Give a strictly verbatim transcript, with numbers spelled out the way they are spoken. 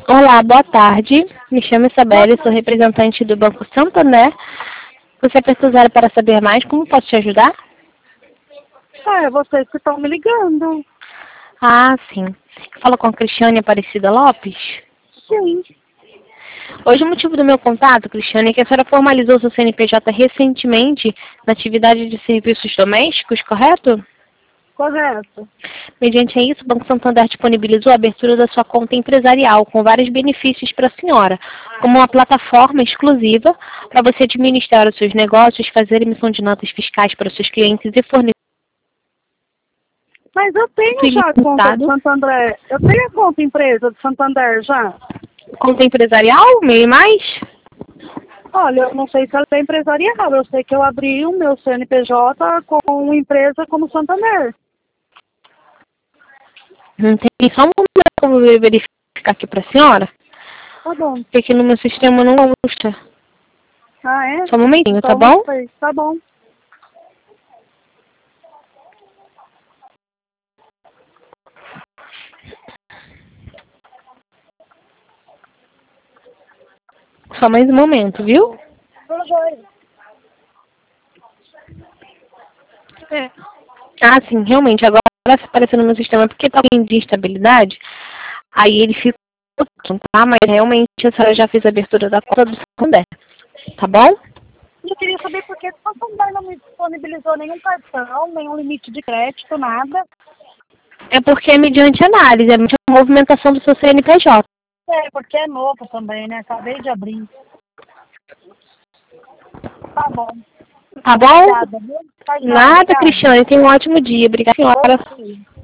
Olá, boa tarde. Me chamo Isabela e sou representante do Banco Santander. Você precisa para saber mais? Como posso te ajudar? Ah, é vocês que estão me ligando. Ah, sim. Fala com a Cristiane Aparecida Lopes? Sim. Hoje o motivo do meu contato, Cristiane, é que a senhora formalizou seu C N P J recentemente na atividade de serviços domésticos, correto? Correto. Mediante isso, o Banco Santander disponibilizou a abertura da sua conta empresarial, com vários benefícios para a senhora, como uma plataforma exclusiva para você administrar os seus negócios, fazer emissão de notas fiscais para os seus clientes e fornecer Mas eu tenho já a conta de Santander. Eu tenho a conta empresa de Santander já. Conta empresarial, meio e mais? Olha, eu não sei se ela é empresarial. Eu sei que eu abri o meu C N P J com uma empresa como Santander. Não tem só um momento para eu verificar aqui para a senhora? Tá bom. Porque aqui no meu sistema não consta. Ah, é? Só um momentinho, Então, tá bom? sei. Tá bom. Só mais um momento, viu? Tô joia. É. Ah, sim, realmente. Agora se apareceu no meu sistema porque tá em instabilidade. Aí ele ficou, tá? Mas realmente a senhora já fez a abertura da conta do Santander. Tá bom? Eu queria saber por que o Santander não me disponibilizou nenhum cartão, nenhum limite de crédito, nada. É porque é mediante análise, é mediante a movimentação do seu C N P J. É, porque é novo também, né? Acabei de abrir. Tá bom. Tá bom? Obrigada, viu? Tá, Nada, obrigada. Cristiane. Tenha um ótimo dia. Obrigada, senhora. Ok.